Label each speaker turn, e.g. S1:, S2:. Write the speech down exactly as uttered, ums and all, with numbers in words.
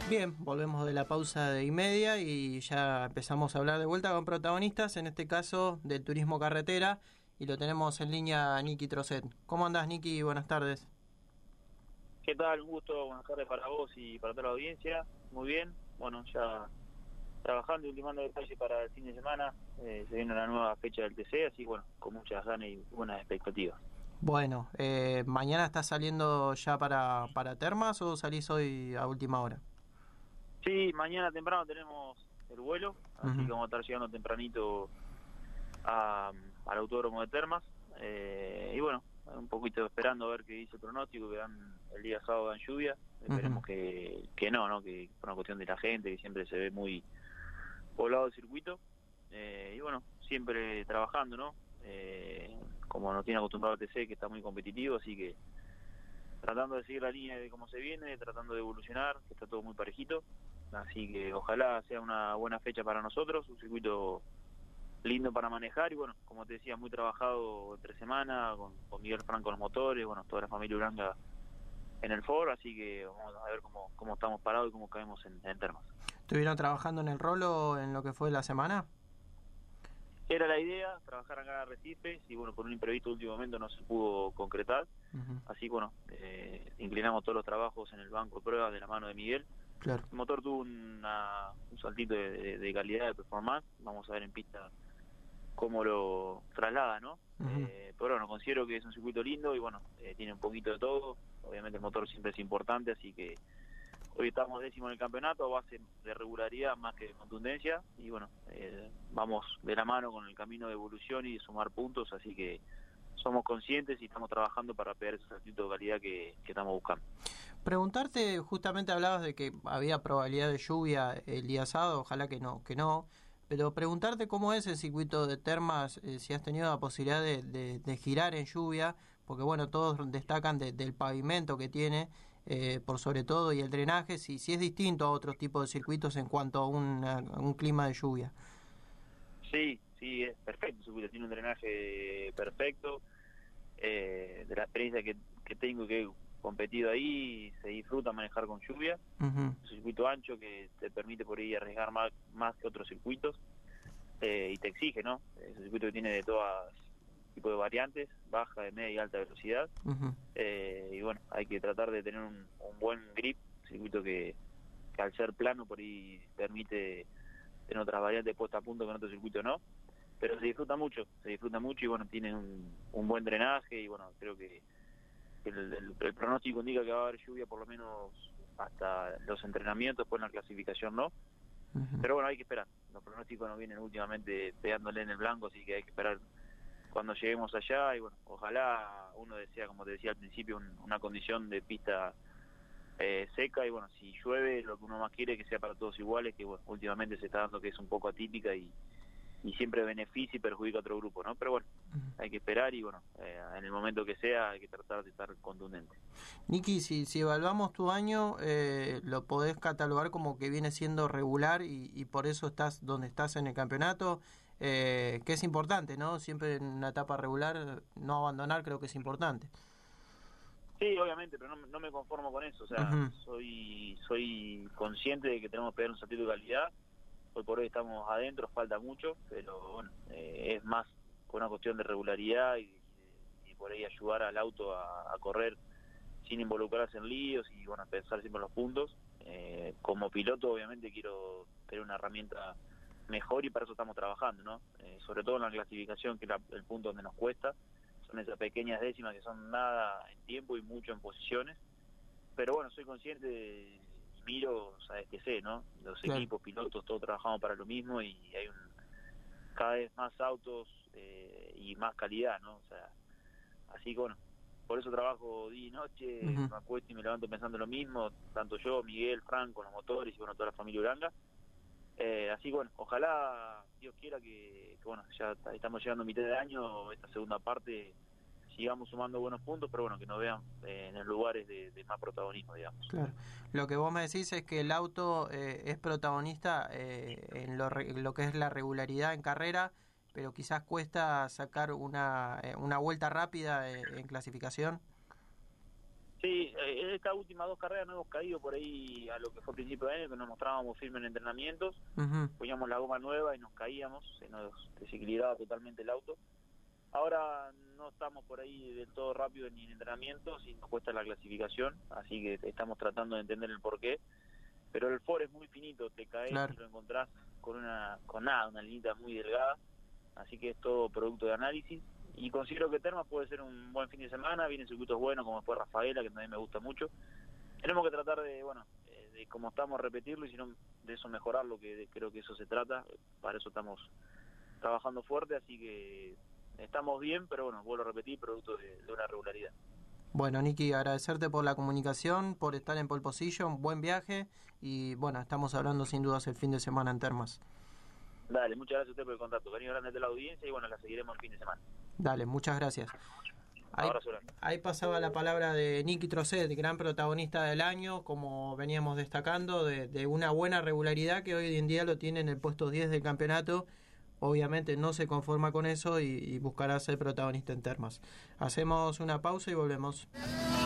S1: Bien, volvemos de la pausa de y media y ya empezamos a hablar de vuelta con protagonistas, en este caso del turismo carretera, y lo tenemos en línea a Nicky Trocet. ¿Cómo andás, Nicky? Buenas tardes.
S2: ¿Qué tal? Un gusto, buenas tardes para vos y para toda la audiencia. Muy bien, bueno, ya trabajando y ultimando detalles para el fin de semana. Eh, se viene una nueva fecha del T C, así bueno, con muchas ganas y buenas expectativas.
S1: Bueno, eh, ¿mañana estás saliendo ya para, para Termas o salís hoy a última hora?
S2: Sí, mañana temprano tenemos el vuelo, así
S1: Uh-huh.
S2: que vamos a estar llegando tempranito a, al autódromo de Termas. Eh, y bueno, un poquito esperando a ver qué dice el pronóstico, que dan el día sábado en lluvia. Esperemos uh-huh. que, que no, ¿no? Que por una cuestión de la gente, que siempre se ve muy poblado el circuito. Eh, y bueno, siempre trabajando, ¿no? Eh, como nos tiene acostumbrado el T C, que está muy competitivo, así que tratando de seguir la línea de cómo se viene, tratando de evolucionar, que está todo muy parejito. Así que ojalá sea una buena fecha para nosotros, un circuito lindo para manejar y bueno, como te decía, muy trabajado entre semana, con, con Miguel Franco en los motores, bueno, toda la familia Uranga en el Ford, así que vamos a ver cómo, cómo estamos parados y cómo caemos en, en Termas.
S1: ¿Estuvieron trabajando en el rolo en lo que fue la semana?
S2: Era la idea, trabajar acá en Arrecifes y bueno, por un imprevisto último momento no se pudo concretar, uh-huh. así que bueno, eh, inclinamos todos los trabajos en el banco de pruebas de la mano de Miguel.
S1: Claro.
S2: El motor tuvo una, un saltito de, de, de calidad, de performance, vamos a ver en pista cómo lo traslada, ¿no? Uh-huh. Eh, pero bueno, considero que es un circuito lindo y bueno, eh, tiene un poquito de todo, obviamente el motor siempre es importante, así que hoy estamos décimo en el campeonato a base de regularidad más que de contundencia y bueno, eh, vamos de la mano con el camino de evolución y de sumar puntos, así que somos conscientes y estamos trabajando para pegar ese saltito de calidad que, que estamos buscando.
S1: Preguntarte, justamente hablabas de que había probabilidad de lluvia el día sábado, ojalá que no, que no, pero preguntarte cómo es el circuito de Termas, eh, si has tenido la posibilidad de, de, de girar en lluvia, porque bueno, todos destacan de, del pavimento que tiene, eh, por sobre todo, y el drenaje, si, si es distinto a otros tipos de circuitos en cuanto a, una, a un clima de lluvia.
S2: Sí, sí, es perfecto el circuito, tiene un drenaje perfecto, eh, de la experiencia que, que tengo que he competido ahí, se disfruta manejar con lluvia, uh-huh. Un circuito ancho que te permite por ahí arriesgar más, más que otros circuitos, eh, y te exige, ¿no? Es un circuito que tiene de todas tipos de variantes, baja, de media y alta velocidad, uh-huh. eh, y bueno, hay que tratar de tener un, un buen grip, circuito que, que al ser plano por ahí permite tener otras variantes puestas a punto que en otro circuito no, pero se disfruta mucho, se disfruta mucho y bueno, tiene un, un buen drenaje y bueno, creo que el, el, el pronóstico indica que va a haber lluvia por lo menos hasta los entrenamientos, pues en la clasificación no, uh-huh. Pero bueno, hay que esperar, los pronósticos nos vienen últimamente pegándole en el blanco, así que hay que esperar cuando lleguemos allá y bueno, ojalá uno desea, como te decía al principio, un, una condición de pista eh, seca y bueno, si llueve lo que uno más quiere es que sea para todos iguales, que bueno, últimamente se está dando que es un poco atípica y, y siempre beneficia y perjudica a otro grupo, ¿no? Pero bueno, uh-huh. Hay que esperar y bueno, eh, en el momento que sea hay que tratar de estar contundente.
S1: Nicky, si, si evaluamos tu año, eh, lo podés catalogar como que viene siendo regular y, y por eso estás donde estás en el campeonato, eh, que es importante, ¿no? Siempre en una etapa regular, no abandonar creo que es importante.
S2: Sí, obviamente, pero no, no me conformo con eso, o sea, uh-huh. soy soy consciente de que tenemos que pegar un saltito de calidad, hoy por hoy estamos adentro, falta mucho, pero bueno, eh, es más con una cuestión de regularidad y, y por ahí ayudar al auto a, a correr sin involucrarse en líos y bueno, pensar siempre en los puntos. Eh, como piloto obviamente quiero tener una herramienta mejor y para eso estamos trabajando, ¿no? Eh, sobre todo en la clasificación, que es la, el punto donde nos cuesta, son esas pequeñas décimas que son nada en tiempo y mucho en posiciones, pero bueno, soy consciente de, y miro, sabes que sé, ¿no? Los claro. Equipos, pilotos, todos trabajamos para lo mismo y hay un, cada vez más autos eh, y más calidad, ¿no? O sea, así que bueno, por eso trabajo día y noche, uh-huh. Me acuesto y me levanto pensando lo mismo, tanto yo, Miguel, Franco, los motores y bueno, toda la familia Uranga. Eh, así que bueno, ojalá Dios quiera que, que bueno, ya estamos llegando a mitad de año, esta segunda parte sigamos sumando buenos puntos, pero bueno, que nos vean eh, en los lugares de, de más protagonismo, digamos.
S1: Claro. Lo que vos me decís es que el auto eh, es protagonista eh, en lo, lo que es la regularidad en carrera, pero quizás cuesta sacar una, eh, una vuelta rápida eh, en clasificación.
S2: Sí, eh, estas últimas dos carreras no hemos caído por ahí a lo que fue a principio de año, que nos mostrábamos firmes en entrenamientos, uh-huh. poníamos la goma nueva y nos caíamos, se nos desequilibraba totalmente el auto. Ahora no estamos por ahí del todo rápido ni en entrenamientos y nos cuesta la clasificación, así que estamos tratando de entender el porqué. Pero el Ford es muy finito, te caes claro. y lo encontrás con una con nada, una linita muy delgada, así que es todo producto de análisis. Y considero que Termas puede ser un buen fin de semana, vienen circuitos buenos como fue Rafaela, que también me gusta mucho. Tenemos que tratar de, bueno, de como estamos repetirlo y si no de eso mejorarlo, que de, creo que eso se trata, para eso estamos trabajando fuerte, así que estamos bien, pero bueno, vuelvo a repetir, producto de, de una regularidad.
S1: Bueno, Nicky, agradecerte por la comunicación, por estar en pole position, buen viaje y bueno, estamos hablando sin dudas el fin de semana en Termas.
S2: Dale, muchas gracias a usted por el contacto, cariño grande de la audiencia y bueno, la seguiremos el fin de semana.
S1: Dale, muchas gracias. Ahí, ahí pasaba la palabra de Nicky Trosset, gran protagonista del año, como veníamos destacando, de, de una buena regularidad que hoy en día lo tiene en el puesto diez del campeonato. Obviamente no se conforma con eso y, y buscará ser protagonista en Termas. Hacemos una pausa y volvemos.